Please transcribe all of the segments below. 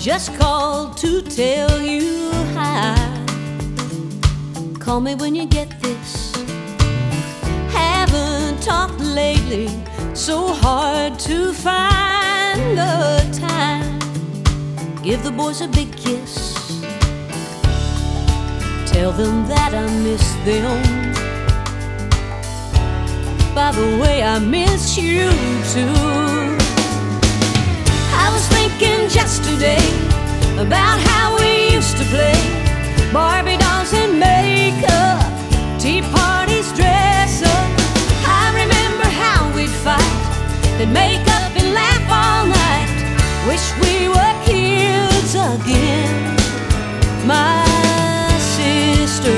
just called to tell you hi. Call me when you get this. Haven't talked lately, so hard to find the time. Give the boys a big kiss. Tell them that I miss them. By the way, I miss you too. I was thinking just today about how we used to play Barbie dolls and makeup, tea parties, dress up. I remember how we'd fight, then make up and laugh all night. Wish we were kids again, my sister,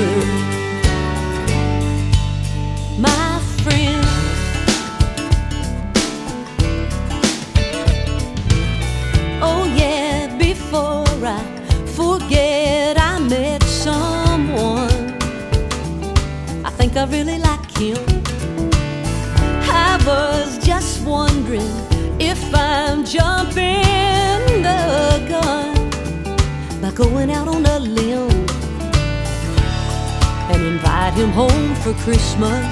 my friend. Oh yeah, before I forget, I met someone. I think I really like him. I was just wondering if I'm jumping the gun by going out on a limb and invite him home for Christmas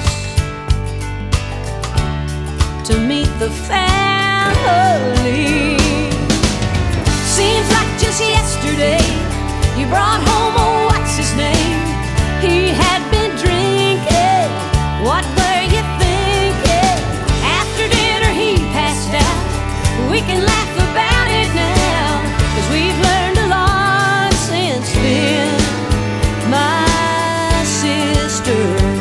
to meet the family. Seems like just yesterday you brought home, oh, what's his name? He had been drinking. What were you thinking? After dinner he passed out. We can laugh about it now, 'cause we've learned a lot since then, my sister.